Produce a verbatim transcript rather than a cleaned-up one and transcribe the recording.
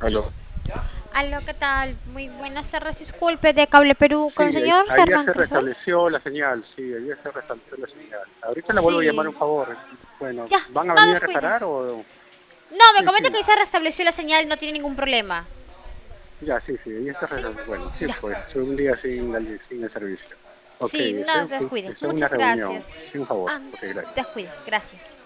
Aló. Aló, ¿qué tal? Muy buenas tardes, disculpe, de Cable Perú, con el Sí, ahí, señor ahí ya Germán, se por favor. restableció la señal, sí, ahí ya se restableció la señal. Ahorita la vuelvo a llamar, Sí, un favor. Bueno, ya, ¿van a no venir a descuide. reparar o...? No, me Sí, comenta que sí, ahí se restableció la señal, no tiene ningún problema. ya, sí, sí, ahí está ¿Sí? restableció. Bueno, sí, Ya. pues, un día sin, la- sin el servicio. Ok, Sí, no estoy, descuide. estoy en una Muchas reunión. gracias. Sí, un favor. Ah, Ok, gracias. descuide, gracias.